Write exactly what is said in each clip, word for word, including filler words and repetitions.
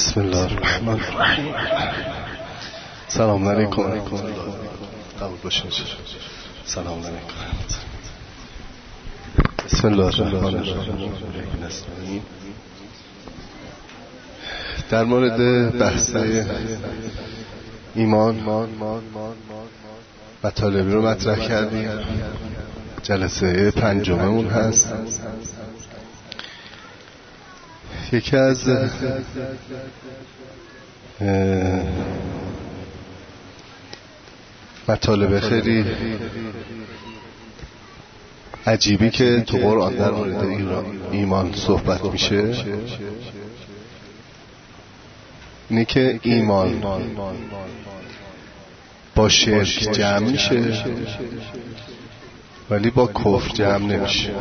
بسم الله الرحمن الرحیم. سلام علیکم. قبول باشین. سلام علیکم. بسم الله الرحمن الرحیم. در مورد بحث ایمان مطالبی رو مطرح کردیم. جلسه پنجممون هست. یکی از مطالب خیلی عجیبی که تو قرآن در مورد ایمان صحبت میشه اینه که ایمان با شرک جمع میشه ولی با کفر جمع نمیشه.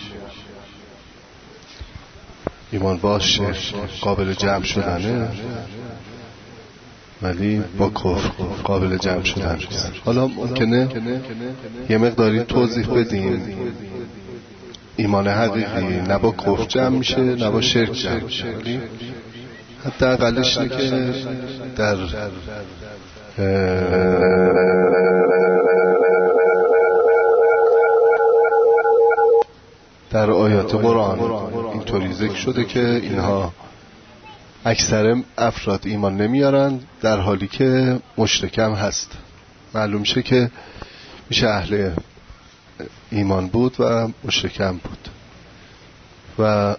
ایمان با شرک قابل جمع شدنه ولی با کفر قابل جمع شدن نیست. حالا ممکنه یه مقداری توضیح بدیم. ایمان حقیقی نه با کفر جمع میشه نه با شرک جمع میشه. حتی اقلش اینه که در در آیات قرآن اینطوری ذکر شده که اینها اکثر افراد ایمان نمیارن در حالی که مشرکم هست. معلوم شه که میشه اهل ایمان بود و مشرکم بود. و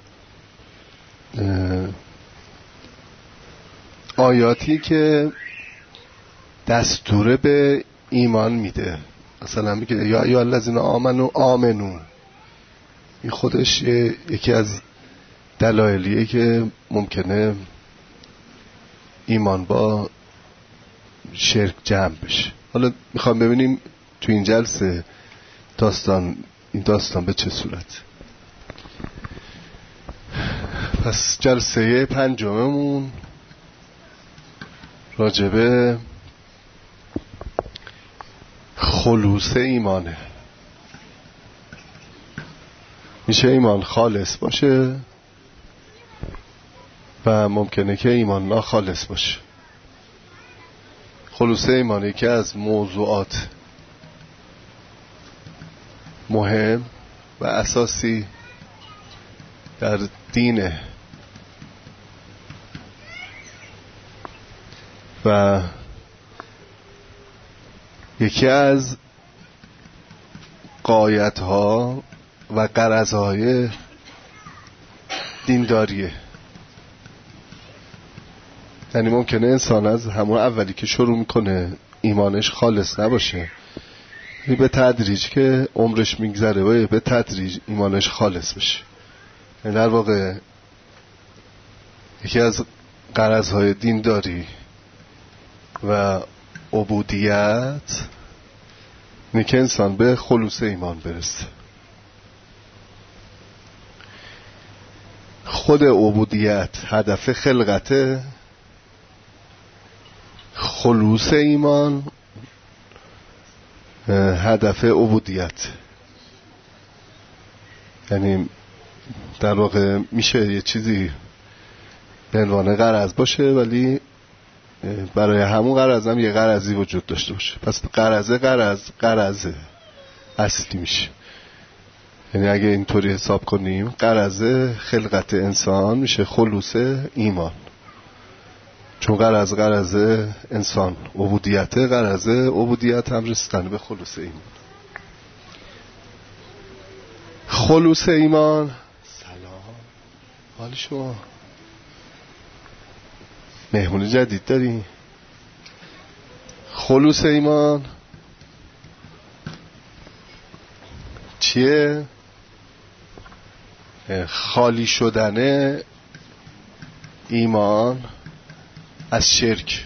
آیاتی که دستور به ایمان میده، مثلا میگه یا ایها الذین آمنوا آمنو، این خودش یکی از دلایلیه که ممکنه ایمان با شرک جمع بشه. حالا میخوام ببینیم تو این جلسه داستان این داستان به چه صورت. پس جلسه پنجممون راجبه خلوص ایمانه. میشه ایمان خالص باشه و ممکنه که ایمان ناخالص باشه. خلوص ایمان یکی از موضوعات مهم و اساسی در دینه و یکی از غایت‌ها و غرض‌های دینداریه. یعنی ممکنه انسان از همون اولی که شروع میکنه ایمانش خالص نباشه، یعنی به تدریج که عمرش میگذره باید به تدریج ایمانش خالص بشه. یعنی در واقع یکی از غرض‌های دینداری و عبودیت اینه که انسان به خلوص ایمان برسه. خود عبودیت هدف خلقته، خلوص ایمان هدف عبودیت. یعنی در واقع میشه یه چیزی به عنوان غرض باشه ولی برای همون غرض هم یه غرضی وجود داشته باشه. پس غرضه غرض غرضه اصلی میشه. یعنی اگه اینطوری حساب کنیم غرض خلقت انسان میشه خلوص ایمان، چون غرض غرض انسان عبودیت، غرض عبودیت هم رسیدن به خلوص ایمان. خلوص ایمان. سلام، حال شما؟ مهمون جدید داری؟ خلوص ایمان چیه؟ خالی شدن ایمان از شرک.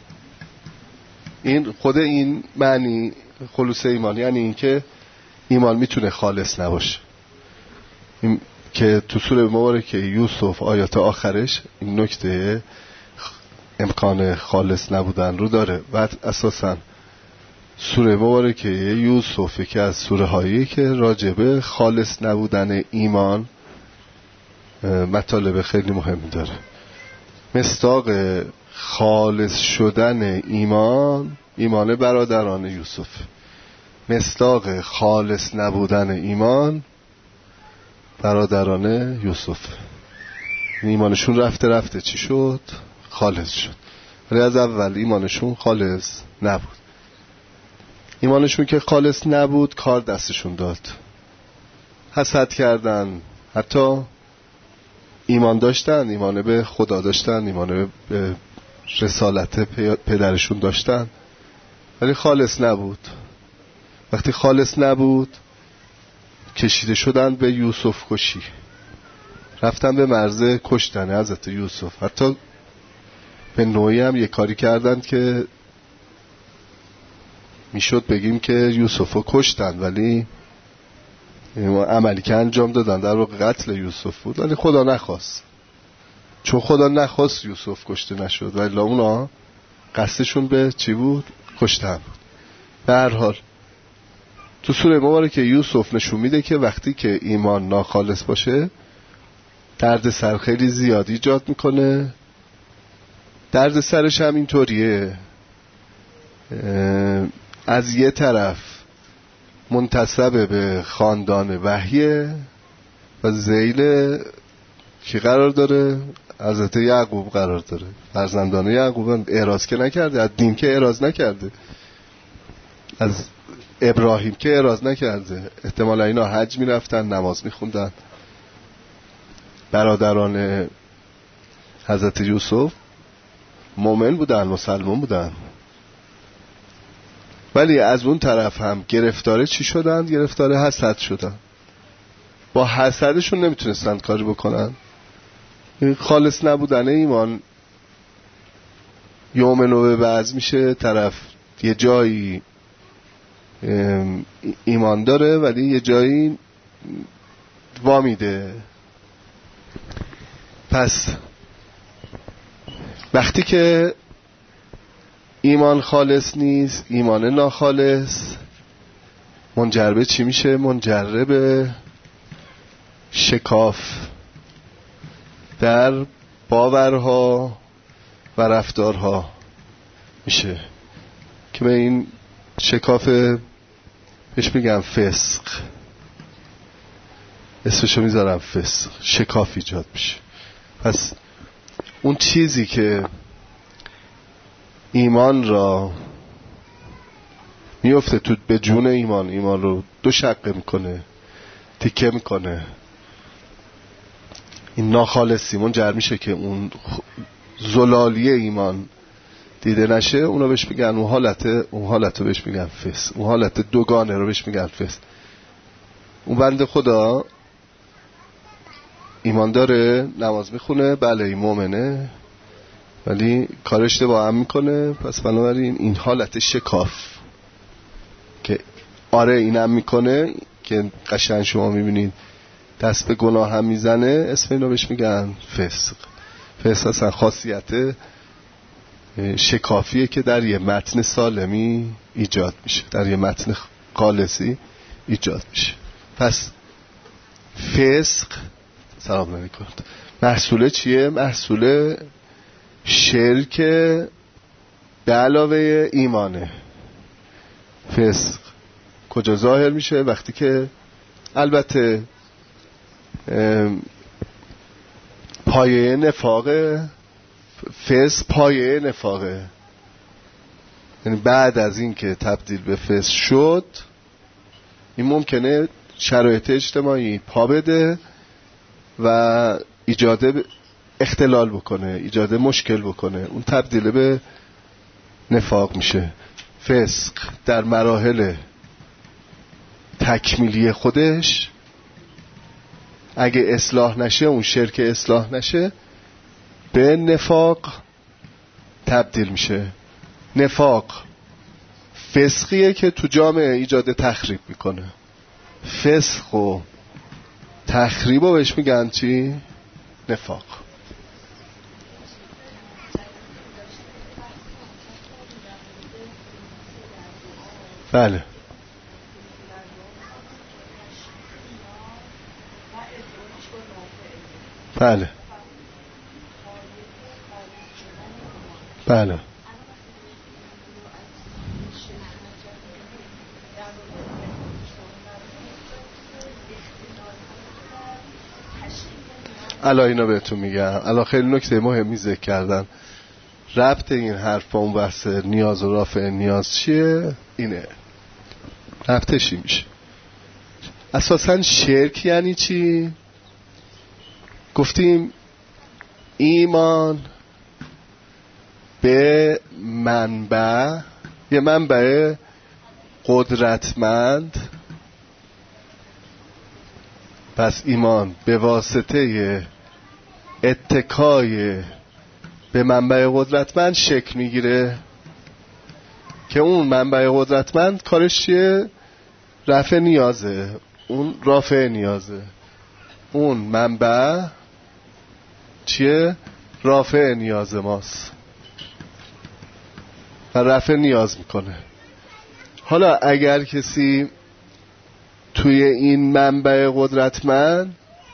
این خود این معنی خلوص ایمان یعنی این که ایمان میتونه خالص نباشه. این که تو سوره مبارکه یوسف آیات آخرش این نکته امکان خالص نبودن رو داره. و اساساً سوره مبارکه یوسف که از سوره هایی که راجبه خالص نبودن ایمان مطالب خیلی مهمی داره. مصداق خالص شدن ایمان، ایمان برادران یوسف. مصداق خالص نبودن ایمان برادران یوسف. ایمانشون رفته رفته چی شد؟ خالص شد. ولی از اول ایمانشون خالص نبود. ایمانشون که خالص نبود کار دستشون داد، حسد کردن، حتی ایمان داشتن، ایمان به خدا داشتن، ایمان به رسالت پدرشون داشتن، ولی خالص نبود. وقتی خالص نبود کشیده شدن به یوسف کشی، رفتن به مرز کشتن حضرت یوسف. حتی به نوعی هم یک کاری کردند که میشد بگیم که یوسف رو کشتن، ولی عملی که انجام دادن در واقع قتل یوسف بود، ولی خدا نخواست. چون خدا نخواست یوسف کشته نشد، ولی اونا قصدشون به چی بود؟ کشتن بود. به هر حال تو سوره مبارکه یوسف نشون میده که وقتی که ایمان ناخالص باشه درد سر خیلی زیادی ایجاد میکنه. درد سرش هم اینطوریه، از یه طرف منتسب به خاندان وحیه و ذیل کی قرار داره؟ حضرت یعقوب قرار داره. فرزندان یعقوب اعراض که نکرده، از دین که اعراض نکرده، از ابراهیم که اعراض نکرده. احتمالا اینا حج میرفتن، نماز میخوندن. برادران حضرت یوسف مومن بودن، مسلمان بودن، ولی از اون طرف هم گرفتاره چی شدن؟ گرفتاره حسد شدن. با حسدشون نمیتونستن کاری بکنن. خالص نبودن ایمان یومنو به بعض میشه طرف یه جایی ایمان داره ولی یه جایی وامیده. پس وقتی که ایمان خالص نیست، ایمان ناخالص، منجر به چی میشه؟ منجر به شکاف در باورها و رفتارها میشه که به این شکاف بهش میگم فسق، اسمشو میذارم فسق. شکاف ایجاد میشه. پس اون چیزی که ایمان را میفته تو به جون ایمان، ایمان رو دو شقه میکنه، تیکه میکنه، این ناخالصی منجر میشه که اون زلالی ایمان دیده نشه. اونا بهش میگن اون حالت اون حالت رو بهش میگن فسق، اون حالت دوگانه رو بهش میگن فسق. اون بنده خدا ایمان داره، نماز میخونه، بله این مومنه، ولی کار اشتباه هم میکنه. پس بنابراین این حالت شکاف که آره اینم میکنه که قشنگ شما میبینید دست به گناه هم میزنه، اسم اینو بهش میگن فسق. فسق اصلا خاصیت شکافیه که در یه متن سالمی ایجاد میشه، در یه متن خالصی ایجاد میشه. پس فسق سلام علیکم محصول چیه؟ محصول شرک به علاوه ایمانه. فسق کجا ظاهر میشه؟ وقتی که البته پایه نفاقه، فسق پایه نفاقه، یعنی بعد از این که تبدیل به فسق شد این ممکنه شرایط اجتماعی پا بده و ایجاد اختلال بکنه، ایجاد مشکل بکنه، اون تبدیل به نفاق میشه. فسق در مراحل تکمیلی خودش اگه اصلاح نشه، اون شرک اصلاح نشه، به نفاق تبدیل میشه. نفاق فسقیه که تو جامعه ایجاد تخریب میکنه. فسق و تخریب رو بهش میگن چی؟ نفاق. بله بله بله. الا اینا بهتون میگم، الا خیلی نکته مهمی ذکر کردن. ربط این حرف با اون بحث نیاز و رافع نیاز چیه؟ اینه ربطش این میشه. اساساً شرک یعنی چی؟ گفتیم ایمان به منبع، یه منبع قدرتمند، پس ایمان به واسطه اتکای به منبع قدرتمند شکل میگیره که اون منبع قدرتمند کارش چیه؟ رفع نیازه، اون رافع نیازه. اون منبع چیه؟ رافع نیاز ماست و رفع نیاز میکنه. حالا اگر کسی توی این منبع قدرتمند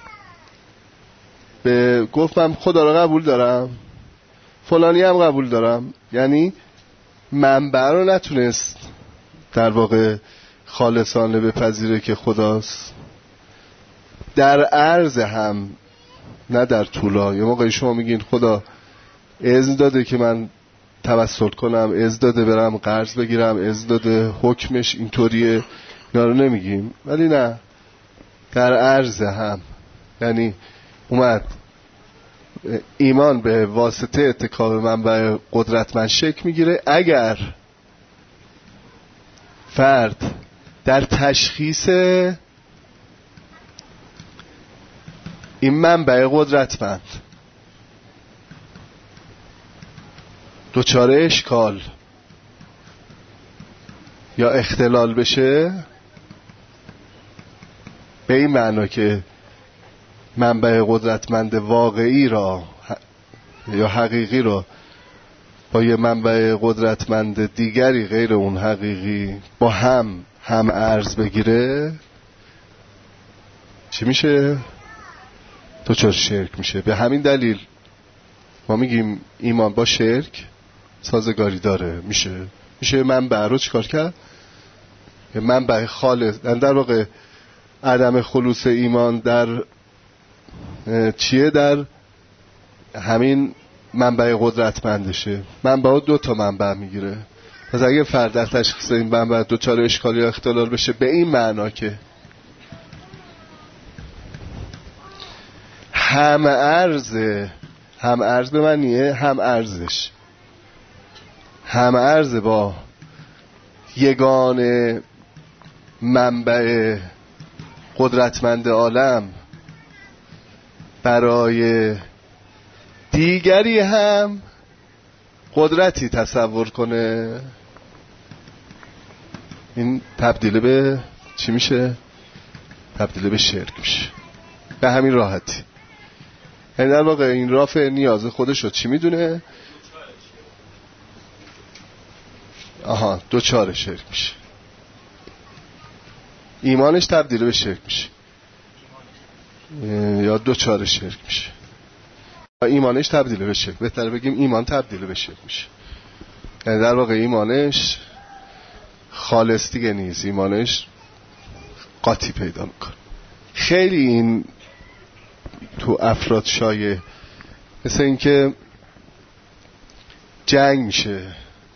به گفت من خدا رو قبول دارم، فلانی هم قبول دارم، یعنی منبع رو نتونست در واقع خالصانه بپذیره که خداست، در عرض هم نه در طولا. یه موقعی شما میگین خدا اذن داده که من توسل کنم، اذن داده برم قرض بگیرم، اذن داده حکمش اینطوریه، اینا رو نمیگیم، ولی نه در عرض هم، یعنی اومد ایمان به واسطه اتکا به منبع قدرتمند شکل میگیره. اگر فرد در تشخیص این منبع قدرتمند دچار اشکال یا اختلال بشه، به این معنا که منبع قدرتمند واقعی را یا حقیقی را با یه منبع قدرتمند دیگری غیر اون حقیقی با هم هم ارز بگیره، چی میشه؟ دچار شرک میشه. به همین دلیل ما میگیم ایمان با شرک سازگاری داره. میشه میشه منبع رو چیکار کرد؟ منبع خالص، در واقع عدم خلوص ایمان در چیه؟ در همین منبع قدرتمندشه. منبع دو تا منبع میگیره. پس اگه فرد در تشخیص این منبع دوچار اشکالی یا اختلال بشه، به این معنا که هم ارز، هم ارز به معنیه هم ارزش، هم ارز با یگان منبع قدرتمند عالم برای دیگری هم قدرتی تصور کنه، این تبدیل به چی میشه؟ تبدیل به شرک میشه. به همین راحتی. یعنی در واقع این رافع نیاز خودش رو چی میدونه؟ آها، دوچار شرک میشه. ایمانش تبدیل به شرک میشه یا دوچار شرک میشه. ایمانش تبدیل به شرک، بهتر بگیم ایمان تبدیل به شرک میشه. یعنی در واقع ایمانش خالص دیگه نیست، ایمانش قاطی پیدا میکنه. خیلی این تو افراد شایع، مثل اینکه جنگ میشه،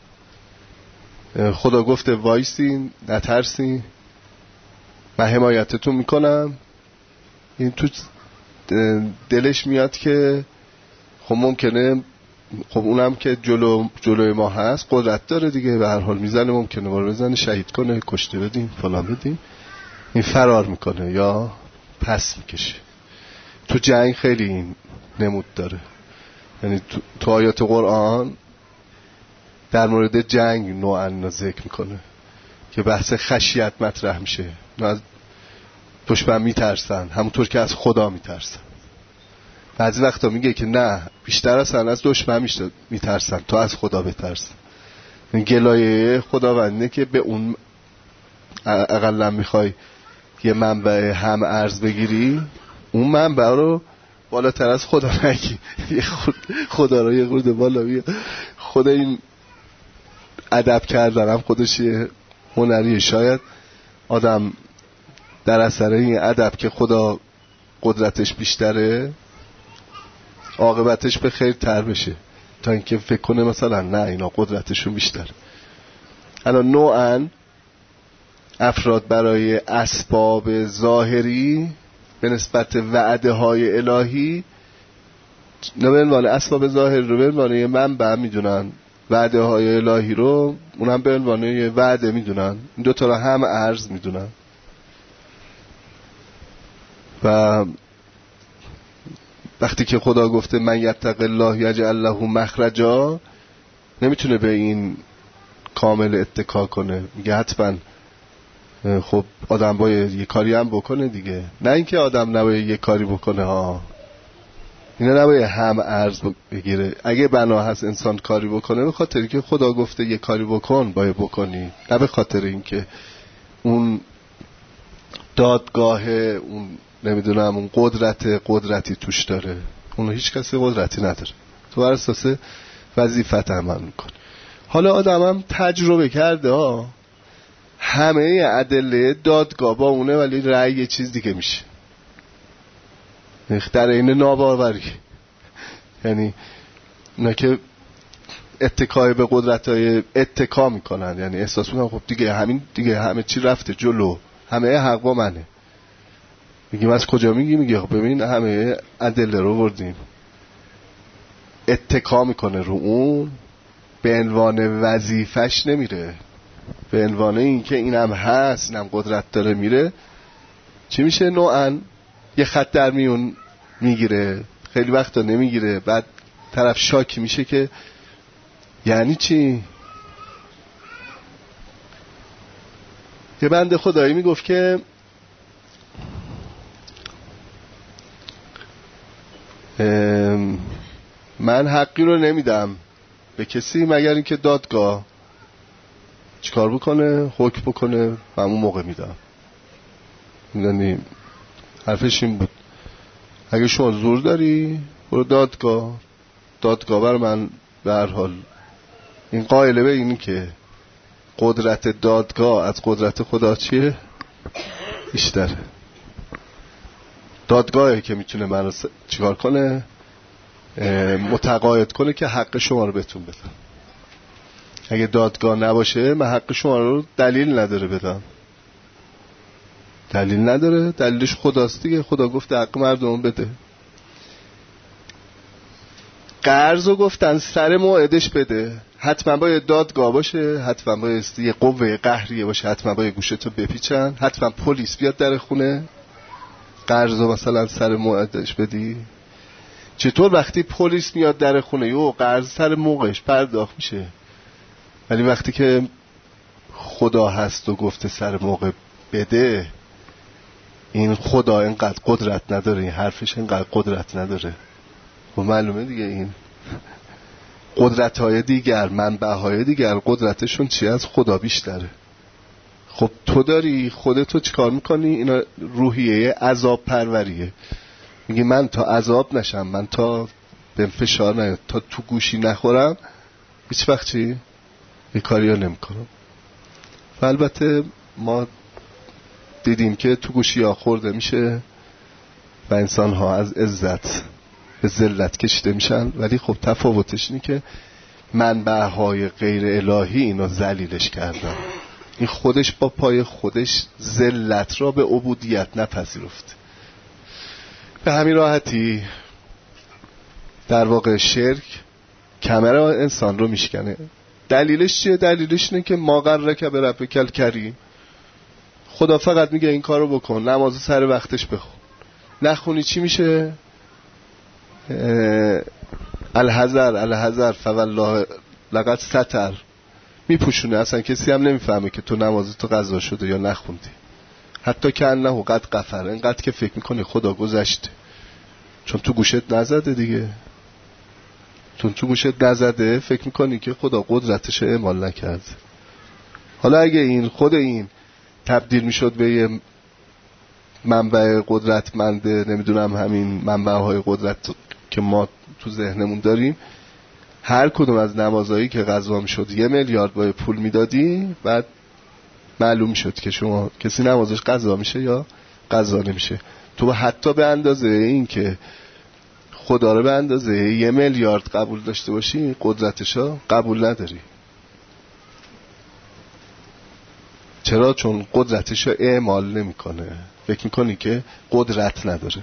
خدا گفته وایسین نترسین من حمایتتون میکنم، این تو دلش میاد که خب ممکنه، خب اونم که جلو جلوی ما هست قدرت داره دیگه، به هر حال میزنه، ممکنه ما رو بزنه، شهید کنه، کشته بدیم، فلان بدیم. این فرار میکنه یا پس میکشه. تو جنگ خیلی این نمود داره. یعنی تو, تو آیات قرآن در مورد جنگ نوعا ذکر میکنه که بحث خشیت مطرح میشه. از دشمن میترسن همونطور که از خدا میترسن. بعضی وقتا میگه که نه، بیشتر اصلا از دشمن میترسن تا از خدا بترسن. این گلایه خداونده که به اون اقلا میخوای یه منبع هم ارز بگیری، اون منبع رو بالاتر از خدا نگی، خدا رو یه خورده بالا بیا، خود این ادب کردن هم خودش یه هنریه. شاید آدم در اثر این ادب که خدا قدرتش بیشتره عاقبتش به خیر تر بشه تا اینکه فکر کنه مثلا نه اینا قدرتشون بیشتره. الان نوعاً افراد برای اسباب ظاهری به نسبت وعده های الهی نه به عنوان اسباب ظاهری رو به عنوان یه منبع میدونن، وعده های الهی رو اونم به عنوان یه وعده میدونن. این دوتا رو هم عرض میدونن و وقتی که خدا گفته من یتق الله یجعل له مخرجا نمیتونه به این کامل اتکا کنه، میگه حتما خب آدم باید یه کاری هم بکنه دیگه، نه اینکه آدم نباید یه کاری بکنه ها، اینا نباید هم عرض بگیره. اگه بنا هست انسان کاری بکنه به خاطر که خدا گفته یه کاری بکن باید بکنی، نه به خاطر اینکه اون دادگاه اون نمیدونم اون قدرت قدرتی توش داره. اون هیچ کسی قدرتی نداره، تو بر اساس وظیفت عمل میکنه. حالا آدم هم تجربه کرده ها، همه ادله دادگاه با اونه ولی رأی یه چیز دیگه میشه، در این ناباوری. یعنی اونا که اتکای به قدرت‌های اتکا میکنن، یعنی احساس میکنن خب دیگه همین دیگه همه چی رفته جلو، همه حق با منه. میگیم از کجا میگی؟ میگه خب ببین همه ادله رو بردیم. اتکا میکنه رو اون، به عنوان وظیفش نمیره، به عنوان این که اینم هست اینم قدرت داره میره. چی میشه؟ نوعاً یه خط در میون میگیره، خیلی وقتا نمیگیره، بعد طرف شاکی میشه که یعنی چی؟ یه بنده خدایی میگفت که من حقی رو نمیدم به کسی مگر اینکه دادگاه چیکار بکنه، حکم بکنه و همون موقع میدم. یعنی حرفش این بود اگه شما زور داری برو دادگاه، دادگاه بر من به هر حال این قائله به اینی که قدرت دادگاه از قدرت خدا چیه؟ بیشتره. دادگاهی که میتونه من رو چیکار کنه؟ متقاعد کنه که حق شما رو بهتون بدم. اگه دادگاه نباشه من حق شما رو دلیل نداره بدم. دلیل نداره، دلیلش خداست دیگه. خدا گفته حق مردم بده. قرضو گفتن سر موعدش بده، حتما باید دادگاه باشه، حتما باید یه قوه قهریه باشه، حتما باید گوشتو بپیچن، حتما پلیس بیاد در خونه. قرضو مثلا سر موعدش بدی. چطور وقتی پلیس میاد در خونه یو قرض سر موقعش پرداخت میشه، ولی وقتی که خدا هست و گفته سر موقع بده، این خدا اینقدر قدرت نداره، این حرفش اینقدر قدرت نداره. و معلومه دیگه این قدرت‌های دیگر، منبع‌های دیگر قدرتشون چی از خدا بیشتره. خب تو داری خودتو چیکار میکنی؟ اینا روحیه عذاب پروریه. میگی من تا عذاب نشم، من تا بهم فشار نیاد، تا تو گوشی نخورم هیچ وقت چی؟ یه کاری ها نمی کنم. و البته ما دیدیم که تو گوشی ها خورده میشه و انسان ها از عزت به ذلت کشیده میشن، ولی خب تفاوتش اینه که منبع های غیر الهی اینا ذلیلش کردن. این خودش با پای خودش ذلت را به عبودیت نپذیرفت. به همین راحتی در واقع شرک کمر انسان رو میشکنه. دلیلش چیه؟ دلیلش اینه که ما قررک به ربک الکریم، خدا فقط میگه این کارو بکن، نماز سر وقتش بخون، نخونی چی میشه؟ الحذر الحذر فوالله لقد ستر، میپوشونه، اصلا کسی هم نمیفهمه که تو نمازتو قضا شده یا نخوندی. حتی که انه قد غفر، اینقدر که فکر میکنی خدا گذشته، چون تو گوشت نزده دیگه، چون تو گوشت نزده فکر میکنی که خدا قدرتش اعمال نکرد. حالا اگه این خود این تبدیل میشد به یه منبع قدرتمنده، نمیدونم همین منبع های قدرت که ما تو ذهنمون داریم، هر کدوم از نمازهایی که قضا میشد یه میلیارد با پول میدادی، بعد معلوم شد که شما کسی نمازش قضا میشه یا قضا نمیشه. تو حتی به اندازه این که خدا رو به اندازه یه میلیارد قبول داشته باشی، قدرتشو قبول نداری. چرا؟ چون قدرتشو اعمال نمیکنه، فکر میکنی که قدرت نداره.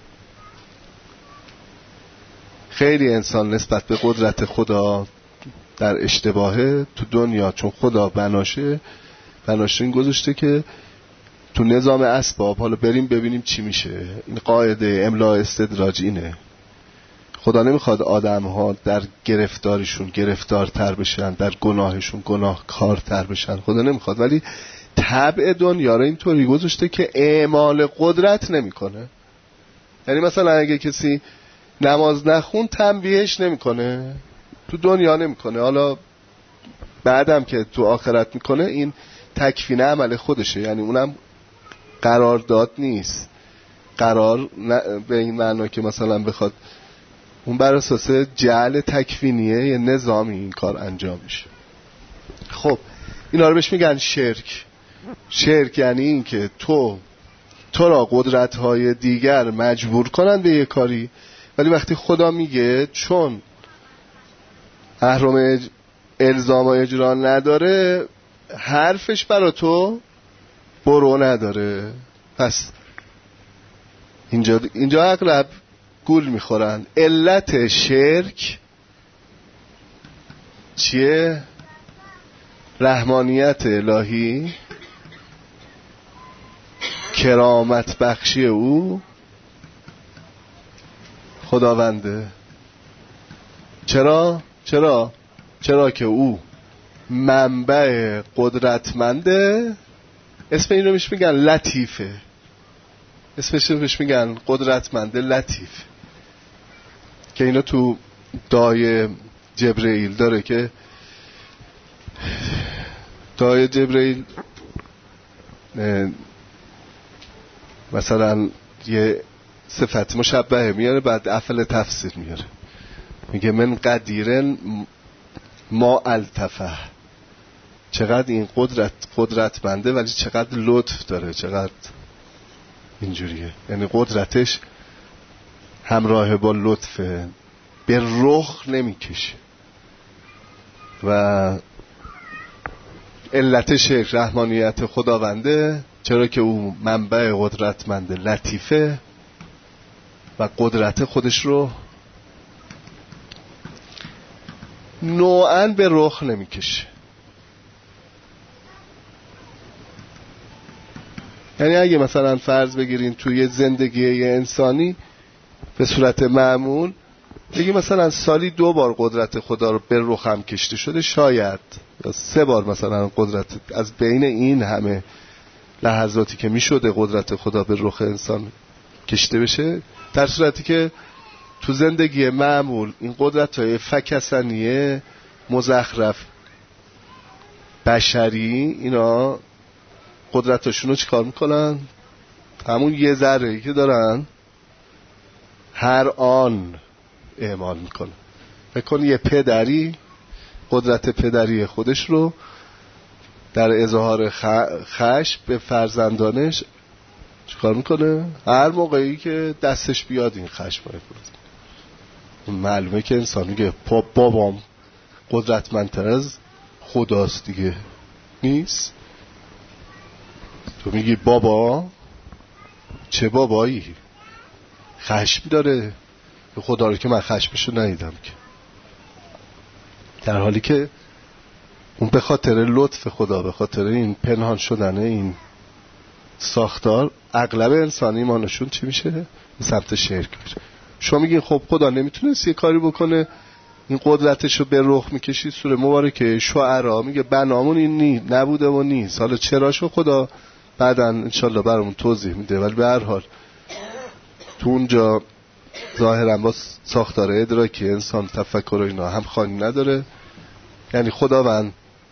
خیلی انسان نسبت به قدرت خدا در اشتباهه تو دنیا، چون خدا بناشه بناشه این گذاشته که تو نظام اسباب، حالا بریم ببینیم چی میشه، این قاعده املاء استدراج اینه. خدا نمیخواد آدم ها در گرفتاریشون گرفتارتر بشن، در گناهشون گناهکارتر بشن، خدا نمیخواد، ولی طبع دنیا رو اینطوری گذاشته که اعمال قدرت نمیکنه. یعنی مثلا اگه کسی نماز نخون تنبیهش نمیکنه، تو دنیا نمیکنه، حالا بعدم که تو آخرت میکنه این تکفین عمل خودشه، یعنی اونم قرارداد نیست، قرار به این معنا که مثلا بخواد اون بر اساس جعل تکفینیه یه نظامی این کار انجام میشه. خب اینا رو بهش میگن شرک. شرک یعنی این که تو تو را قدرت‌های دیگر مجبور کنن به یه کاری، ولی وقتی خدا میگه چون اهرام الزام و اجرا نداره، حرفش برا تو برو نداره. پس اینجا اینجا اغلب گول میخورن. علت شرک چیه؟ رحمانیت الهی، کرامت بخشی او خداونده. چرا؟ چرا؟ چرا که او منبع قدرتمنده. اسم اینو میش میگن لطیفه، اسمش رو بهش میگن قدرتمنده لطیف، که اینو تو دعای جبرئیل داره که دعای جبرئیل مثلا یه صفت مشبهه میاره، بعد افعل تفسیر میاره، میگه من قدیرن ما التفه، چقدر این قدرت قدرتمنده ولی چقدر لطف داره، چقدر اینجوریه، یعنی قدرتش همراه با لطفه، به رخ نمیکشه. و علت شرک رحمانیت خداونده، چرا که او منبع قدرتمند لطیفه و قدرت خودش رو نوعاً به رخ نمیکشه. یعنی اگه مثلا فرض بگیرین توی زندگی انسانی به صورت معمول بگی مثلا سالی دو بار قدرت خدا رو به رخ هم کشته شده، شاید یا سه بار مثلا قدرت از بین این همه لحظاتی که میشده قدرت خدا به رخ انسان کشته بشه، در صورتی که تو زندگی معمول این قدرت های فکسنیه مزخرف بشری اینا قدرتاشون رو چیکار میکنن؟ همون یه ذره‌ای که دارن هر آن اعمال میکنن. فکر کن یه پدری قدرت پدری خودش رو در اظهار خشم به فرزندانش چیکار میکنه؟ هر موقعی که دستش بیاد این خشم رو بفرازه. معلومه که انسان میگه بابام قدرتمندتر از خداست دیگه، نیست؟ تو میگی بابا چه بابایی؟ خشم داره، خدا رو که من خشمشو ندیدم که، در حالی که اون به خاطر لطف خدا، به خاطر این پنهان شدن این ساختار، اغلب انسان ایمانشون چی میشه؟ به سمت شرک میره. شما میگین خب خدا نمیتونست یه کاری بکنه این قدرتشو به رخ میکشید؟ سوره مبارکه شعرا میگه بنامون این نی نبوده و نیست، حالا چراشو خدا بعداً انشالله برامون توضیح میده، ولی به هر حال تو اونجا ظاهرا با ساختار ادراکی انسان تفکر و اینا هم خانی نداره. یعنی خداوند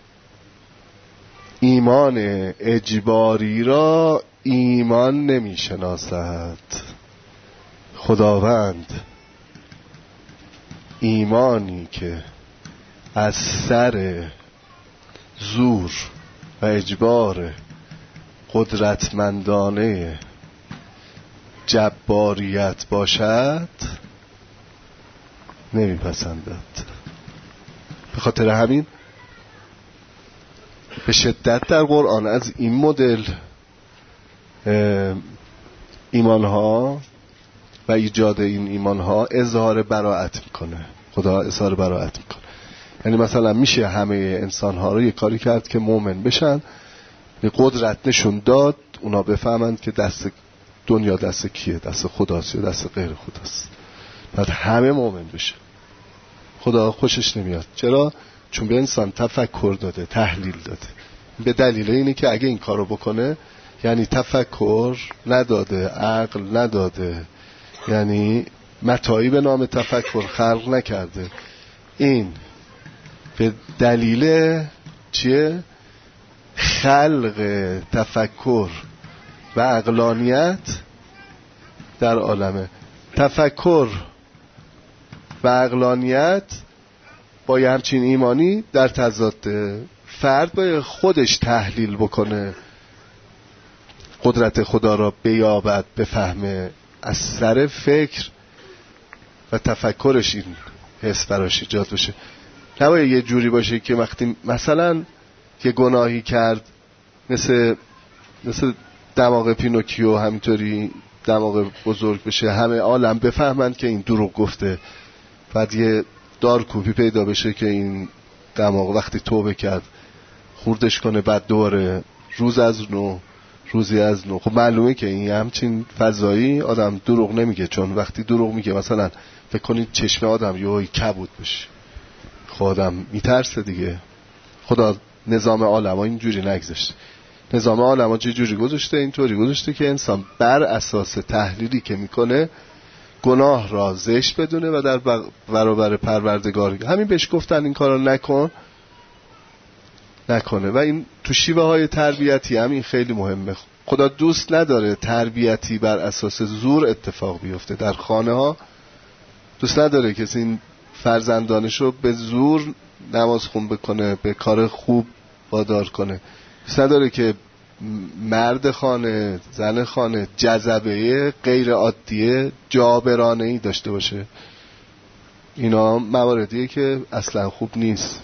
ایمان اجباری را ایمان نمیشناسد. خداوند ایمانی که از سر زور و اجبار قدرتمندانه جباریت باشد نمیپسندد. به خاطر همین به شدت در قرآن از این مدل ایمانها و ایجاد این ایمانها اظهار براءت میکنه. خدا اظهار براءت میکنه. یعنی مثلا میشه همه انسانها رو یه کاری کرد که مؤمن بشن، یه قدرت نشون داد اونا بفهمند که دست دنیا دست کیه، دست خداست یا دست غیر خداست، بعد همه مؤمن بشه. خدا خوشش نمیاد. چرا؟ چون به انسان تفکر داده، تحلیل داده. به دلیل اینه که اگه این کارو بکنه یعنی تفکر نداده، عقل نداده، یعنی متاعی به نام تفکر خلق نکرده. این به دلیل چیه؟ خلق تفکر و عقلانیت در عالمه. تفکر و عقلانیت با یه همچین ایمانی در تضاده. فرد باید خودش تحلیل بکنه، قدرت خدا را بیابد، بفهمه، از سر فکر و تفکرش این حس براش ایجاد بشه. نباید یه جوری باشه که وقتی مثلا یه گناهی کرد، مثل مثل دماغ پینوکیو همینطوری دماغ بزرگ بشه، همه عالم بفهمند که این دروغ گفته، بعد یه دارکوبی پیدا بشه که این دماغ وقتی توبه کرد خوردش کنه، بعد دوباره روز از نو روزی از نو. خب معلومه که این همچین فضایی آدم دروغ نمیگه، چون وقتی دروغ میگه مثلا فکر کنید چشم آدم یهویی کبود بشه، خب آدم میترسه دیگه. خدا نظام عالم ها اینجوری نگذاشته. نظام عالم ها چه جوری گذاشته؟ اینطوری گذاشته که انسان بر اساس تحلیلی که میکنه گناه را زشت بدونه و در برابر پروردگار همین بهش گفتن این کارو نکن نکنه. و این تو شیوه های تربیتی هم این خیلی مهمه. خدا دوست نداره تربیتی بر اساس زور اتفاق بیفته در خانه ها. دوست نداره کسی این فرزندانشو به زور نماز خون بکنه، به کار خوب وادار کنه. دوست نداره که مرد خانه، زن خانه جذبه غیر عادیه جابرانه‌ای داشته باشه. اینا مواردیه که اصلا خوب نیست.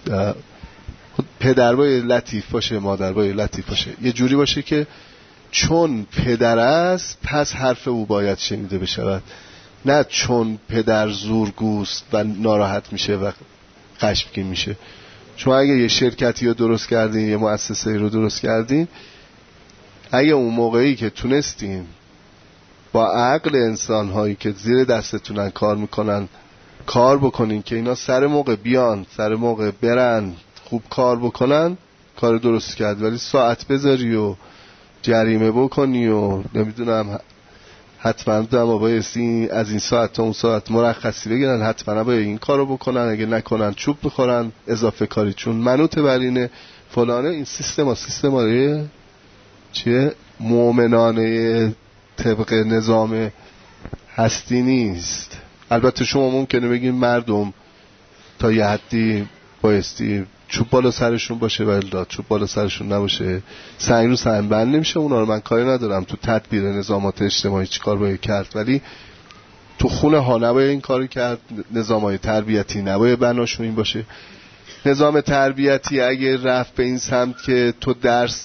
پدر باید لطیف باشه، مادر باید لطیف باشه، یه جوری باشه که چون پدر است پس حرف او باید شنیده بشود، نه چون پدر زورگوست و ناراحت میشه و خشمگین میشه. شما اگه یه شرکتی رو درست کردین، یه مؤسسه رو درست کردین، اگه اون موقعی که تونستین با عقل انسان هایی که زیر دستتونن کار میکنن کار بکنین که اینا سر موقع بیان، سر موقع برن، خوب کار بکنن، کار درست کرد. ولی ساعت بذاری و جریمه بکنی و نمیدونم حتما دم بایستی از این ساعت تا اون ساعت مرخصی بگیرن، حتما باید این کارو بکنن، اگه نکنن چوب میخورن، اضافه کاری چون منوط بر اینه فلانه. این سیستم ها سیستم ها چیه؟ مومنانه طبق نظام هستی نیست. البته شما ممکنه بگین مردم تا یه حدی بایستی چوب بالا سرشون باشه، ولی چوب بالا سرشون نباشه سنگ رو سنگ بند نمیشه. اونا رو من کاری ندارم تو تدبیر نظامات اجتماعی چی کار باید کرد، ولی تو خونه ها نباید این کاری کرد. نظامای تربیتی نباید بناشون این باشه. نظام تربیتی اگه رفت به این سمت که تو درس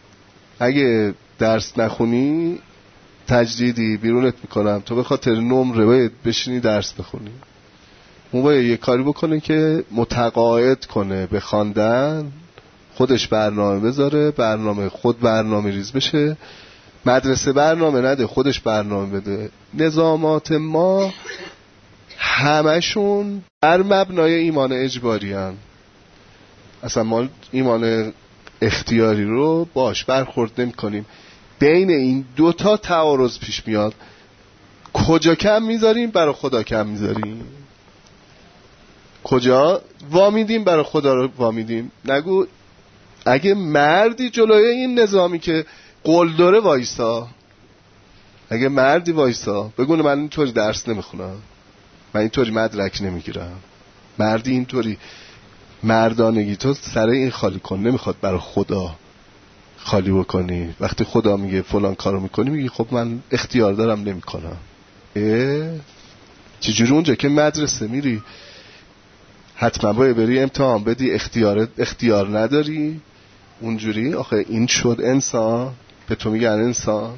اگه درس نخونی تجدیدی بیرونت میکنم، تو به خاطر نمره باید بشینی درس بخونی. اون باید یه کاری بکنه که متقاعد کنه به خواندن، خودش برنامه بذاره، برنامه خود برنامه ریز بشه، مدرسه برنامه نده، خودش برنامه بده. نظامات ما همشون بر مبنای ایمان اجباری هن. اصلا ما ایمان اختیاری رو باش برخورد نمی کنیم. بین این دوتا تعارض پیش میاد. کجا کم میذاریم؟ برای خدا کم میذاریم. کجا وامیدیم؟ برای خدا رو وامیدیم. نگو اگه مردی جلوی این نظامی که قول داره وایسا، اگه مردی وایسا بگونه من اینطوری درس نمیخونم، من اینطوری مدرک نمیگیرم، مردی اینطوری مردانگی تو سر این خالی کن، نمیخواد برای خدا خالی بکنی. وقتی خدا میگه فلان کارو میکنی میگی خب من اختیار دارم نمیکنم. چجوری اونجا که مدرسه میری حتما باید بری امتحان بدی، اختیار اختیار نداری اونجوری؟ آخه این شد انسان، به تو میگن انسان.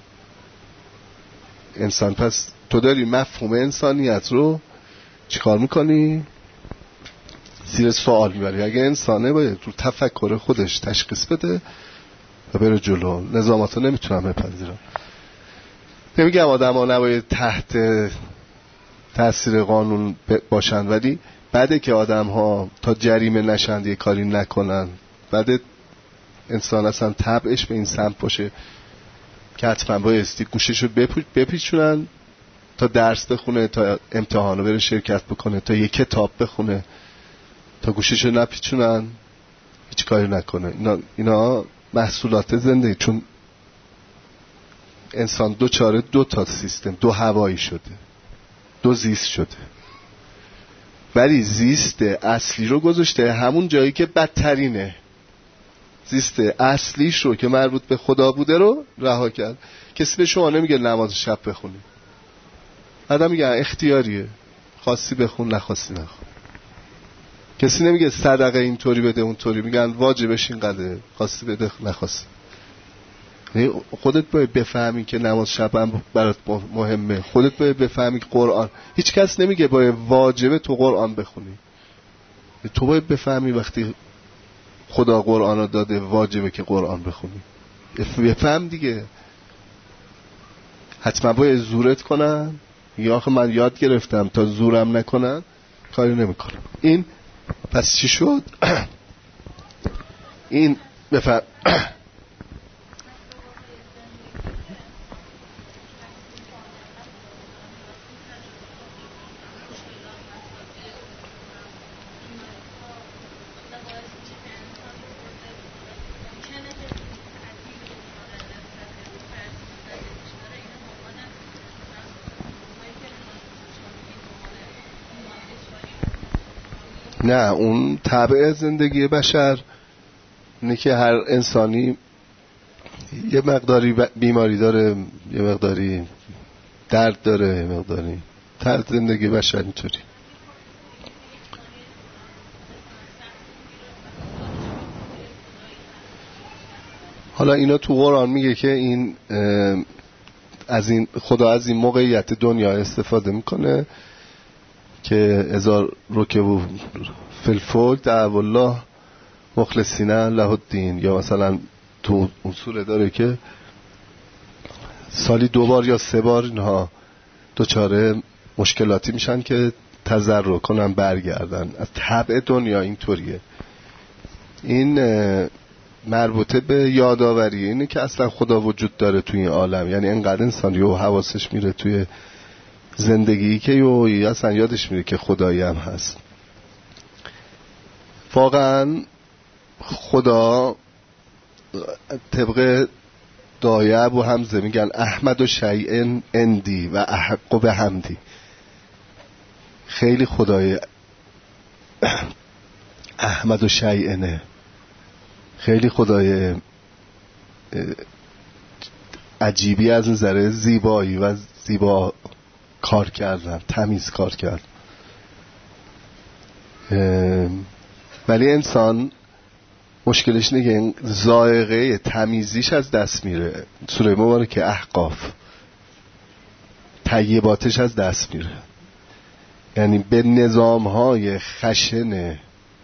انسان پس تو داری مفهوم انسانیت رو چیکار میکنی؟ زیر سوال میبری. اگه انسانه باید رو تفکر خودش تشخیص بده و بره جلو. نظامات رو نمیتونم بپذیرم. نمیگم آدم ها نباید تحت تاثیر قانون باشن، ولی بعده که آدم ها تا جریمه نشند یه کاری نکنن. بعد انسان اصلا طبعش به این سمت باشه که حتما بایستی گوششو بپیچونن تا درس بخونه، تا امتحانو بره شرکت بکنه، تا یه کتاب بخونه، تا گوششو نپیچونن هیچ کاری نکنه. اینا, اینا محصولات زندگی. چون انسان دو چاره دو تا سیستم، دو هوایی شده، دو زیست شده، ولی زیست اصلی رو گذاشته همون جایی که بدترینه. زیست اصلیش رو که مربوط به خدا بوده رو رها کرد. کسی به شما نمیگه نماز شب بخونی، آدم میگه اختیاریه، خواستی بخون نخواستی نخون. کسی نمیگه صدقه اینطوری بده اونطوری، میگن واجبش اینقدره، خواستی بده نخواستی. خودت باید بفهمی که نماز شب هم برات مهمه. خودت باید بفهمی که قرآن، هیچ کس نمیگه باید واجبه تو قرآن بخونی. تو باید بفهمی وقتی خدا قرآن رو داده واجبه که قرآن بخونی. بفهم دیگه. حتما باید زورت کنن یا آخه من یاد گرفتم تا زورم نکنن کاری نمیکنم. این پس چی شد؟ این بفهم نه، اون طبع زندگی بشر اینه که هر انسانی یه مقداری بیماری داره، یه مقداری درد داره، یه مقداری طبع زندگی بشر اینطوری. حالا اینا تو قرآن میگه که این از این خدا از این موقعیت دنیا استفاده میکنه که ازار رکبو فلفلک دعو الله مخلصین له الدین. یا مثلا تو اصول داره که سالی دو بار یا سه بار اینها دوچاره مشکلاتی میشن که تضرع کنن برگردن. از طبع دنیا اینطوریه. این مربوطه به یاداوری اینه که اصلا خدا وجود داره توی این عالم. یعنی انقدر انسان یه حواسش میره توی زندگی که یه اصلا یادش میره که خدایی هم هست. واقعا خدا طبق دایه ابو حمزه میگن احمد و شیئن اندی و احق به حمدی. خیلی خدای احمد و شیئنه، خیلی خدای عجیبی از نظر زیبایی و زیبا کار کردن، تمیز کار کرد. ولی انسان مشکلش اینه که ذائقه تمیزیش از دست میره. سوره مبارکه احقاف طیباتش از دست میره. یعنی به نظامهای خشن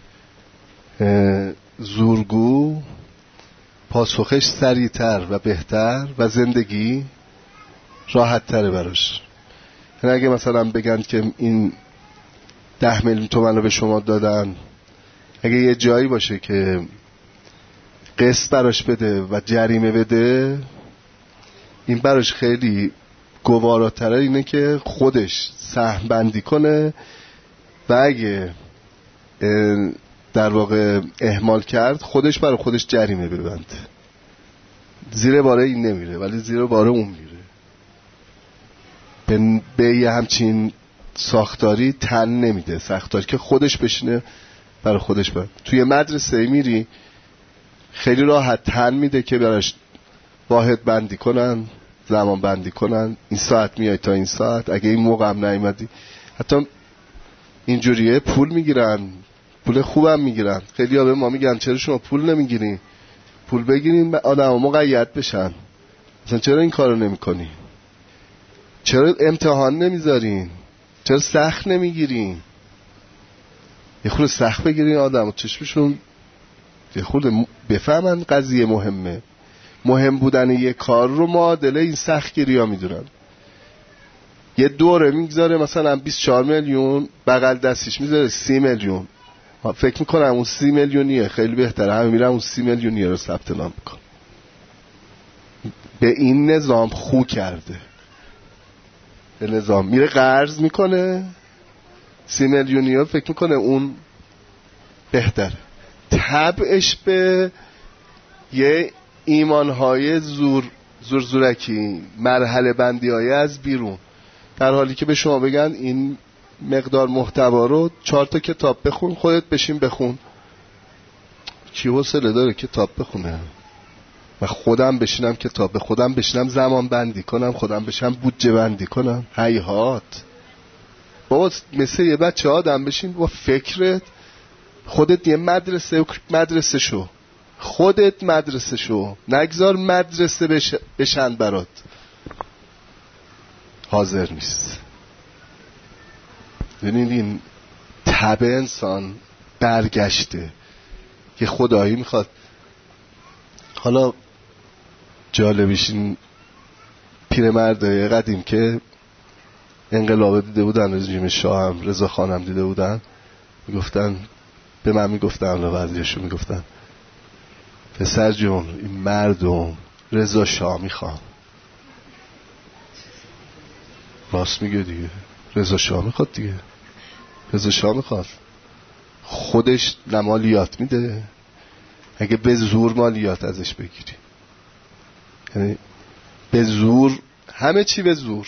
زورگو پاسخش سریعتر و بهتر و زندگی راحت تره براش. یعنی اگه مثلا بگن که این ده میلیون تومن رو به شما دادن، اگه یه جایی باشه که قسط براش بده و جریمه بده، این براش خیلی گواراتره اینه که خودش سهم بندی کنه و اگه در واقع اهمال کرد خودش برای خودش جریمه ببنده. زیر باره این نمیره ولی زیر باره اون میره. به یه همچین ساختاری تن نمیده. ساختاری که خودش بشینه برای خودش باید. توی مدرسه میری خیلی راحت تن میده که براش واحد بندی کنن، زمان بندی کنن، این ساعت میای تا این ساعت، اگه این موقع هم نیومدی. حتی اینجوریه پول میگیرن، پول خوبم میگیرن. خیلی ها به ما میگن چرا شما پول نمیگیرین؟ پول بگیرین آدم ها مقید بشن. مثلا چرا این کارو نمی کنی؟ چرا امتحان نمیذارین؟ چرا سخت نمیگیرین؟ یه خورده سخت بگیرین آدم ها چشمشون یه خورده بفهمن قضیه مهمه. مهم بودن یه کار رو معادله این سخت گیری ها میدونن. یه دوره میگذاره مثلا بیست و چهار میلیون، بغل دستیش میذاره سی میلیون. فکر میکنم اون سی میلیونیه خیلی بهتره، همه میرن اون سی میلیونیه رو ثبت نام میکن. به این نظام خو کرده. به نظام میره قرض میکنه سی میلیونیه، فکر میکنه اون بهتره. طبعش به یه ایمانهای زور زور زورکی، مرحله بندی های از بیرون، در حالی که به شما بگن این مقدار محتوا رو چهار تا کتاب بخون، خودت بشین بخون. کی حوصله داره کتاب بخونه؟ و خودم بشینم کتاب به خودم بشینم زمان بندی کنم، خودم بشینم بودجه بندی کنم؟ هیهات. بابا مثل یه بچه آدم بشین با فکرت، خودت یه مدرسه مدرسه شو، خودت مدرسه شو، نگذار مدرسه بش... بشن برات. حاضر نیست. ببینید این طبع انسان برگشته که خدایی میخواد. حالا جالبیش این پیرمردای قدیم که انقلاب دیده بودن، رژیم شاه هم رضا خان هم دیده بودن، میگفتن به من میگفتن و بعضیاشون میگفتن پسر جون این مردم رضا شاه میخوان. راست میگه دیگه، رضا شاه میخواد دیگه. رضا شاه میخواد خودش مالیات میده، اگه به زور مالیات ازش بگیری، یعنی به زور، همه چی به زور.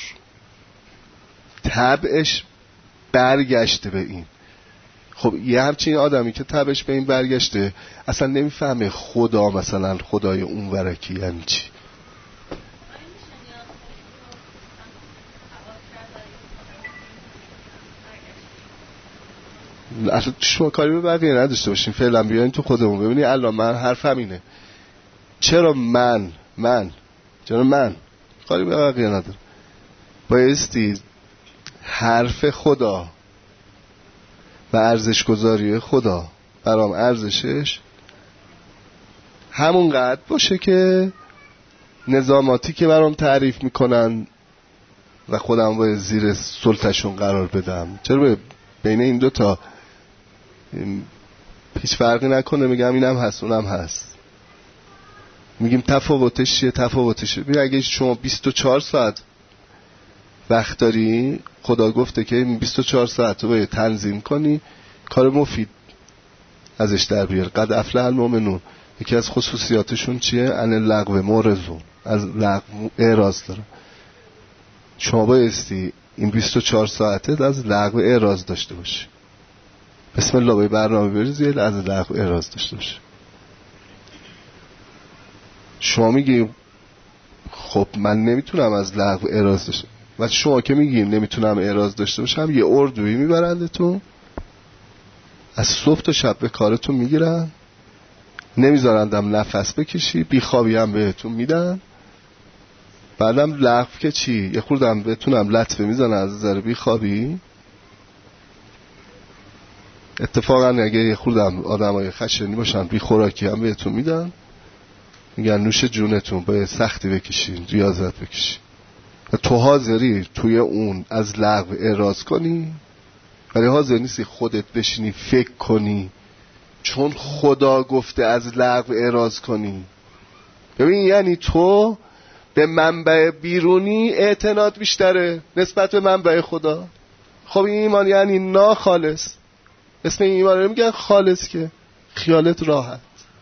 طبعش برگشته به این. خب یه همچین آدمی که طبعش به این برگشته اصلا نمیفهمه خدا مثلا خدای اون ورکی یعنی چی. اصلا شما کاری به بقیه نداشته باشین، فعلا بیاین تو خودمون. ببینی الان من حرفم اینه، چرا من من چرا من کاری به بقیه ندارم، بایستی حرف خدا و ارزش گذاری خدا برام ارزشش همون قدر باشه که نظاماتی که برام تعریف میکنن و خودم باید زیر سلطشون قرار بدم. چرا بین این دوتا هیچ فرقی نکنه؟ میگم اینم هست اونم هست. میگیم تفاوتش چیه؟ تفاوتش ببین، اگه شما بیست و چهار ساعت وقت داری، خدا گفته که بیست و چهار ساعت رو باید تنظیم کنی، کار مفید ازش در بیار. قد افلح المؤمنون یکی از خصوصیاتشون چیه؟ ان اللغو معرضون، از لغو اعراض داره. شما بایستی این بیست و چهار ساعته از لغو اعراض داشته باشی. بسم الله باید برنامه بریزید از لغو اعراض داشته باشی. شما میگی خب من نمیتونم از لغو اعراض داشته، و شما که میگیم نمیتونم اعراض داشته باشم، یه اردویی میبرندتون از صبح تا شب به کارتون میگیرن، نمیذارندم نفس بکشی، بیخوابی هم بهتون میدن، بعدم لغو که چی؟ یه خوردم بهتونم لطفه میزنن از ذره بیخوابی. اتفاقا اگه یه خوردم آدم های خشنی باشن بی خوراکی هم بهتون میدن، میگن نوش جونتون باید سختی بکشین، ریاضت بکشین. و تو حاضری توی اون از لغو اعراض کنی، ولی حاضر نیستی خودت بشینی فکر کنی چون خدا گفته از لغو اعراض کنی. ببین یعنی تو به منبع بیرونی اعتماد بیشتره نسبت به منبع خدا. خب این ایمان یعنی ناخالص. اسم این ایمان رو میگن خالص که خیالت راحت.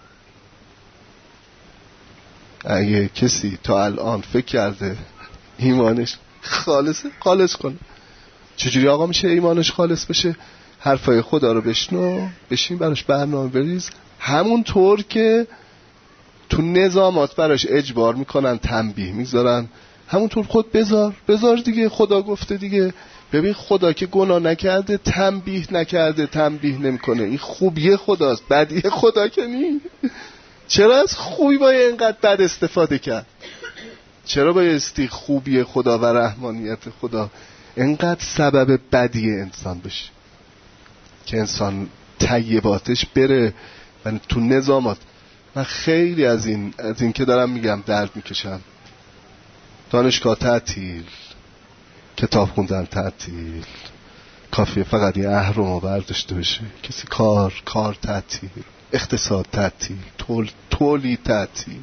اگه کسی تا الان فکر کرده ایمانش خالصه، خالص کنه. چجوری آقا میشه ایمانش خالص بشه؟ حرفای خدا رو بشنو، بشین براش برنامه بریز، همون طور که تو نظامات براش اجبار میکنن، تنبیه میذارن، همونطور خود بذار بذار دیگه. خدا گفته دیگه. ببین خدا که گناه نکرده، تنبیه نکرده، تنبیه نمیکنه. این خوبیه خداست، بدیه خدا که نی. چرا از خوبی باید اینقدر بد استفاده کرد؟ چرا بایستی خوبی خدا و رحمانیت خدا اینقدر سبب بدی انسان بشه که انسان طیباتش بره و تو نظامات. من خیلی از این از این که دارم میگم درد میکشم. دانشگاه تعطیل، کتاب خوندن تعطیل، کافیه فقط یه اهرمو برداشته بشه. کسی کار کار تعطیل، اقتصاد تعطیل، تول تولید تعطیل،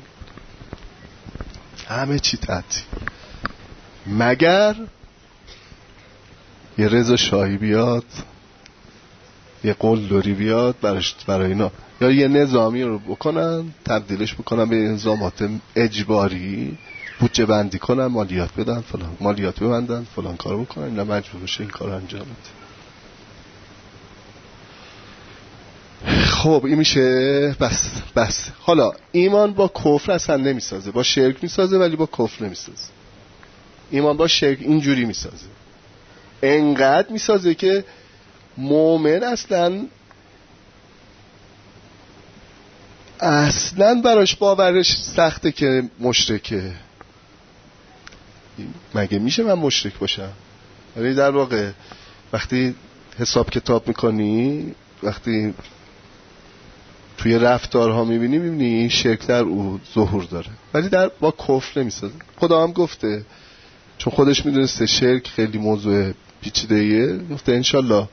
همه چی تعطیل، مگر یه رضا شاهی بیاد، یه قلدری بیاد براش برای اینا، یا یه نظامی رو بکنن تبدیلش بکنن به نظامات اجباری، بودجه بندی کنن، مالیات بدن فلان، مالیات ببندن فلان کارو بکنن، اینا مجبور بشه این کارو انجام بده. خب این میشه بس بس. حالا ایمان با کفر اصلا نمیسازه، با شرک میسازه ولی با کفر نمیسازه. ایمان با شرک اینجوری میسازه، انقدر میسازه که مومن اصلا اصلا براش باورش سخته که مشرکه. مگه میشه من مشرک باشم؟ ولی در واقع وقتی حساب کتاب میکنی، وقتی توی رفتارها میبینی میبینی شرک در او ظهور داره، ولی در با کفر نمیسازه. خدا هم گفته، چون خودش میدونسته شرک خیلی موضوع پیچیده‌ایه، گفته انشالله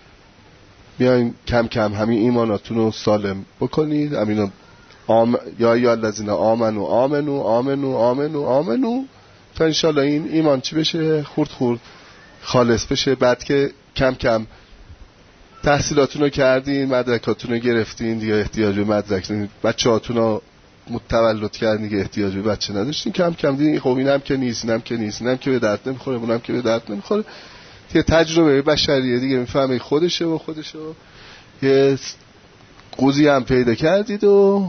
بیاین کم کم همین ایماناتون رو سالم بکنید، همین آم... یا یا الذین آمنو آمنو آمنو آمنو آمنو تا انشالله این ایمان چی بشه؟ خورد خورد خالص بشه. بعد که کم کم تحصیلاتون رو کردین، مدرکاتون رو گرفتین، دیگه احتیاج به مدرک نیست، بچه هاتون رو متولد کردین دیگه احتیاج به بچه نداشتین، کم کم دیدین خب اینم که نیست، اینم که نیست، اینم که به درد نمیخوره، اونم که به درد نمیخوره. یه تجربه بشریه دیگه، میفهمه خودشه و خودشه و یه قوزی هم پیدا کردید و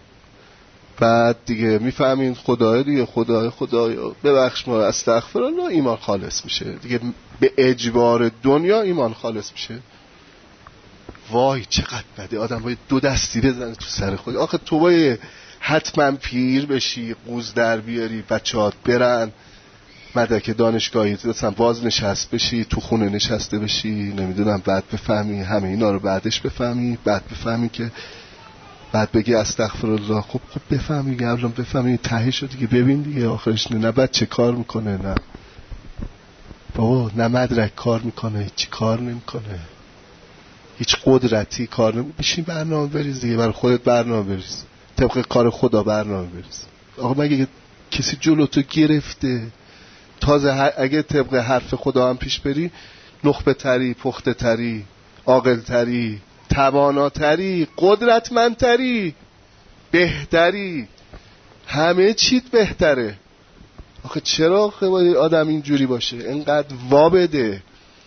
بعد دیگه میفهمین خدای دیگه، خدای خدای ببخش ما استغفرالله، ایمان خالص میشه دیگه. به اجبار دنیا ایمان خالص میشه. وای چقدر بده آدم باید دو دستی بزنه تو سر خود. آخه تو باید حتما پیر بشی، قوز در بیاری، بچه‌هات برن مدرک دانشگاهی مثلا باز نشست بشی، تو خونه نشسته بشی، نمیدونم، بعد بفهمی همه اینا رو، بعدش بفهمی، بعد بفهمی که بعد بگی استغفرالله. خب خب بفهمی قبلا بفهمی تهش رو دیگه ببین دیگه آخرش. نه بچه کار میکنه، نه بابا، نه مدرک کار میکنه، هیچی کار نمیکنه، هیچ قدرتی کار نمیکنه. بشین برنامه بریز دیگه، برای خودت برنامه بریز، طبق کار خدا برنامه بریز. آقا مگه کسی جلو تو گرفته؟ تازه اگه طبق حرف خدا هم پیش بری، نخبه تری، پخته تری، عاقل تری، تواناتری، قدرتمندتری، بهتری، همه چیت بهتره. آخه چرا آخه باید آدم اینجوری باشه؟ اینقدر وابده.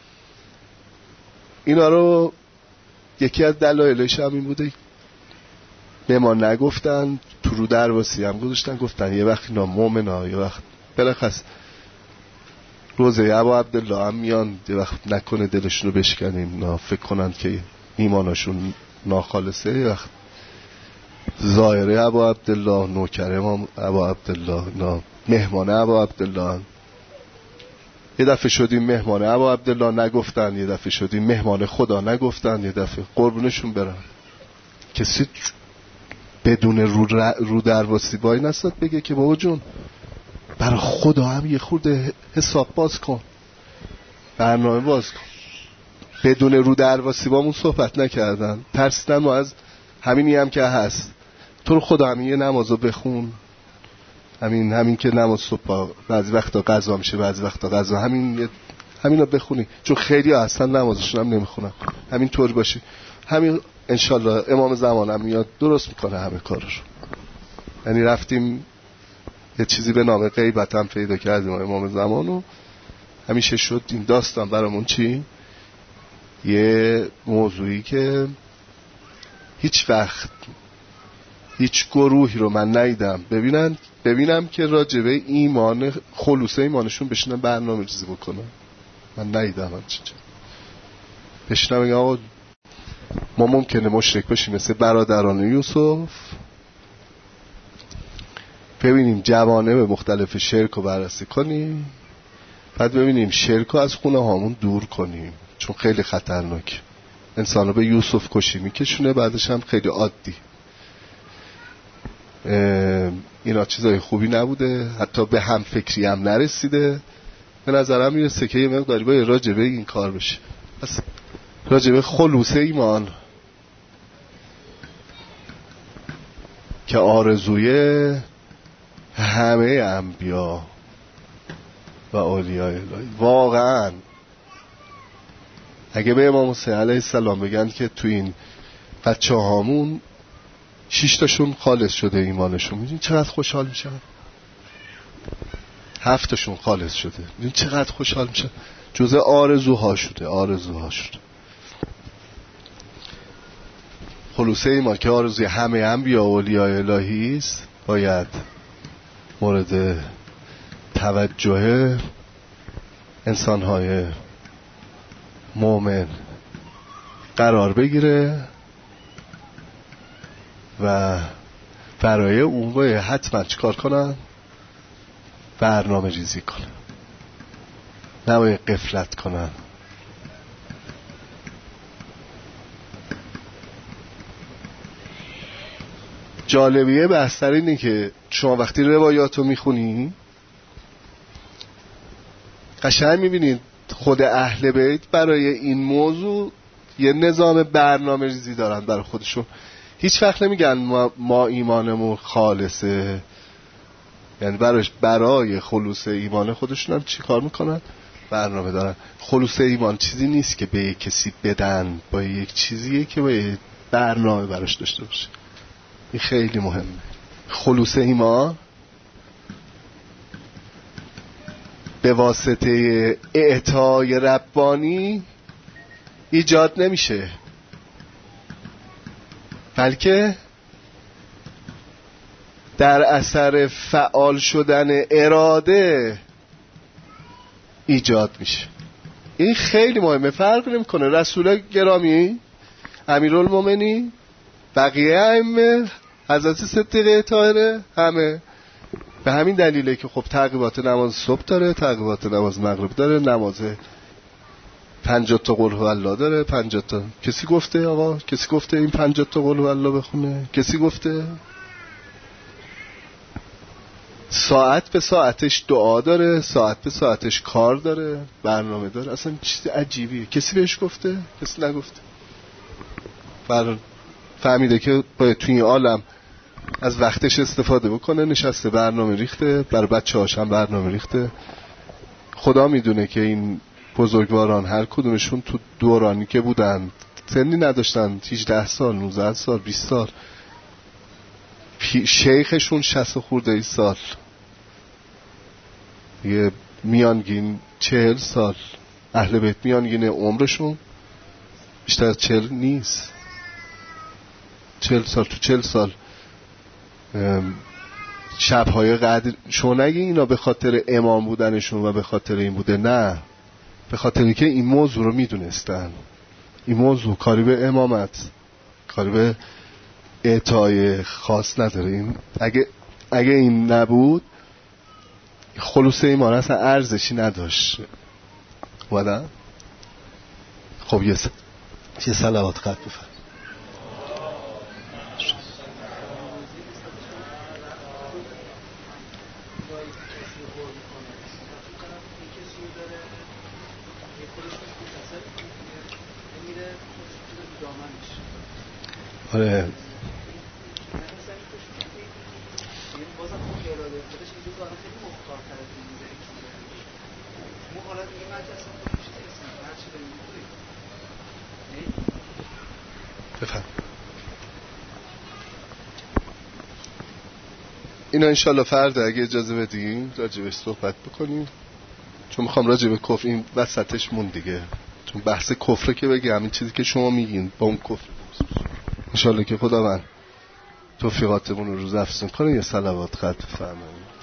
اینا رو یکی از دلایلش هم این بوده به ما نگفتن، تو رو درواسی هم گذاشتن، گفتن یه وقت اینا مومنا، یه وقت بلخص روزه ابا عبدالله هم میان، یه وقت نکنه دلشون رو بشکنیم، اینا فکر کنن که ایمانشون ناخالصه. یه وقت ظاهره ابا عبدالله، نوکر امام ابا عبدالله، اینا مهمانه ابا عبدالله. یه دفعه شدیم مهمانه ابا عبدالله نگفتن، یه دفعه شدیم مهمان خدا نگفتن، یه دفعه قربونشون برن. کسی بدون رو, رو درواسی بای نستاد بگه که بابا جون برای خدا هم یه خورده حساب باز کن، برنامه باز کن. بدون رو درواسی بامون صحبت نکردن، ترسیدن ما از همینی هم که هست. تو رو خدا همین یه نمازو بخون، همین همین که نماز صبح بعضی وقتا قضا میشه، بعضی وقتا قضا، همین همینو بخونی، چون خیلی ها اصلا نمازشون هم نمیخونن. همین طور باشی، همین انشالله امام زمان هم میاد درست میکنه همه کار رو. یعنی رفتیم یه چیزی به نام غیبت هم پیدا کردیم امام زمانو، همیشه شد این داستان برامون چی؟ یه موضوعی که هیچ وقت هیچ گروهی رو من ندیدم ببینن ببینم که راجبه ایمان خلوص ایمانشون بشینن برنامه ریزی بکنن. من ندیدم همچین چیزی. بشینم بگم آقا ما ممکنه مشرک باشیم مثل برادران یوسف، ببینیم جوانب مختلف شرک رو بررسی کنیم، بعد ببینیم شرک رو از خونه هامون دور کنیم، چون خیلی خطرناک. انسان رو به یوسف کشی میکشونه، بعدش هم خیلی عادی. اینا چیزای خوبی نبوده، حتی به هم فکری هم نرسیده. به نظرم میرسه که یه مقداری باید راجبه این کار بشه. پس راجبه خلوص ایمان که آرزوی همه انبیا و اولیاء الهی. واقعا اگه به امام حسین علیه السلام بگن که تو این بچه هامون شش تاشون خالص شده ایمانشون، میدونی چقدر خوشحال میشن؟ هفت تاشون خالص شده، میدونی چقدر خوشحال میشن؟ جزء آرزوها شده، آرزوها شده. خلوص ایمان که آرزوی همه انبیا و اولیاء الهی است، باید مورد توجه انسان‌های مؤمن قرار بگیره و برای اون باید حتما چیکار کنن؟ برنامه ریزی کنن، نباید غفلت کنن. جالبیه بحث‌تر اینه که شما وقتی روایات رو میخونی قشنگ میبینید خود اهل بیت برای این موضوع یه نظام برنامه ریزی دارن برای خودشون. هیچ وقت نمیگن ما, ما ایمانمون خالصه، یعنی برای برای خلوص ایمان خودشون هم چی کار میکنن؟ برنامه دارن. خلوص ایمان چیزی نیست که به یک کسی بدن، با یک چیزیه که باید برنامه براش داشته باشه. این خیلی مهمه. خلوص ایمان به واسطه اعطای ربانی ایجاد نمیشه، بلکه در اثر فعال شدن اراده ایجاد میشه. این خیلی مهمه. فرق نمیکنه رسول گرامی، امیرالمومنین، بقیه ائمه، حضرت صدیقه طاهره، همه به همین دلیله که خب تعقیبات نماز صبح داره، تعقیبات نماز مغرب داره، نماز پنجاه تا قل هو الله داره، پنجاه تا. کسی گفته آقا؟ کسی گفته این پنجاه تا قل هو الله بخونه؟ کسی گفته؟ ساعت به ساعتش دعا داره، ساعت به ساعتش کار داره، برنامه داره. اصلا چیز عجیبیه. کسی بهش گفته؟ کسی نگفته. فرق فهمیده که باید توی این عالم از وقتش استفاده بکنه، نشسته برنامه ریخته، برای بچه هاش هم برنامه ریخته. خدا میدونه که این بزرگواران هر کدومشون تو دورانی که بودن سنی نداشتن، هجده سال، نوزده سال، بیست سال، شیخشون شصت خورده ای سال، یه میانگین چهل سال. اهل بیت میانگین عمرشون بیشتر از چهل نیست. چهل سال. تو چهل سال شبهای قدر شما نگی اینا به خاطر امام بودنشون و به خاطر این بوده، نه، به خاطری که این موضوع رو میدونستن. این موضوع کاری به امامت، کاری به اعطای خاص نداره. این اگه اگه این نبود خلوص ایمان اصلا ارزشی نداشت. والا خب یه س... یه صلوات قد بفرم. آره بفهم. اینا انشالله فردا اگه اجازه بدین راجبش صحبت بکنیم، چون میخوام راجب کفر این وسطش مون دیگه چون بحث کفره که بگم این چیزی که شما میگین با اون کفر انشالله که خداوند توفیقاتمون رو روز افزون کنه. یه صلوات خط فرمایید.